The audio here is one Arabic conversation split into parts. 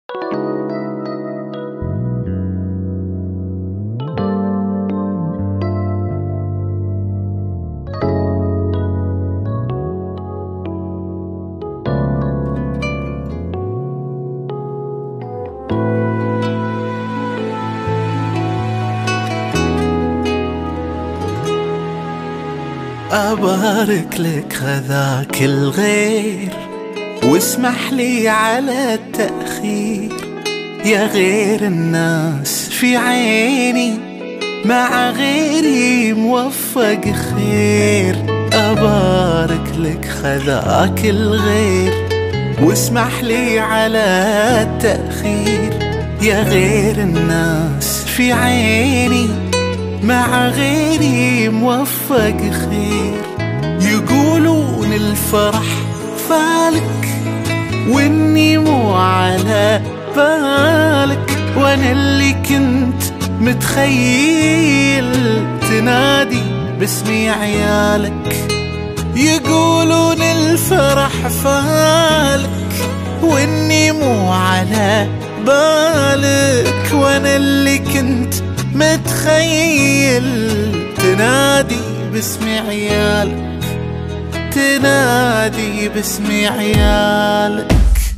أبارك لك هذاك الغير واسمح لي على التأخير، يا غير الناس في عيني مع غيري موفق خير. أبارك لك هذاك الغير واسمح لي على التأخير، يا غير الناس في عيني مع غيري موفق خير. يقولون الفرح فالك واني مو على بالك، وانا اللي كنت متخيل تنادي باسمي عيالك. يقولون الفرح فالك واني مو على بالك، وانا اللي كنت متخيل تنادي باسمي عيالك، تنادي باسمي عيالك.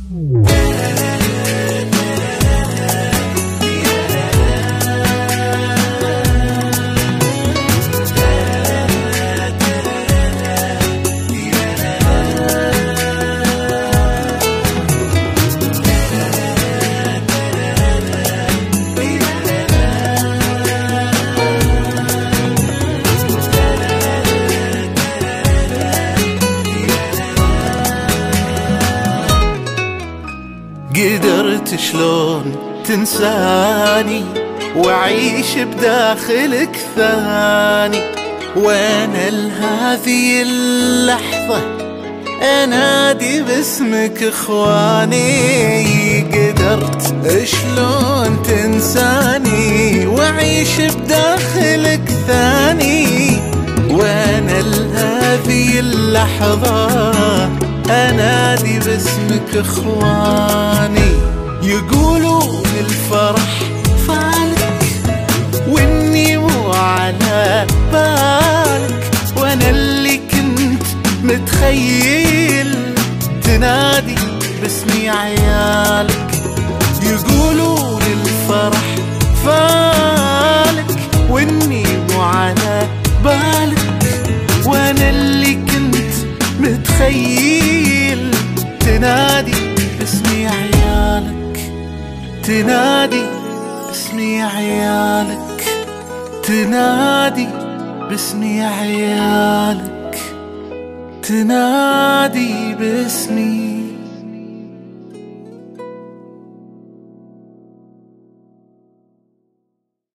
قدرت شلون تنساني وأعيش بداخلك ثاني، وانا لهذه اللحظة انادي باسمك اخواني. قدرت شلون تنساني وأعيش بداخلك ثاني، وانا لهذه اللحظة انادي باسمك اخواني. يقولون الفرح فالك واني مو على بالك، وانا اللي كنت متخيل تنادي باسمي عيالك. يقولون الفرح فالك واني مو على بالك، وانا اللي كنت متخيل تنادي باسمي عيالك، تنادي باسمي عيالك، تنادي باسمي عيالك، تنادي باسمي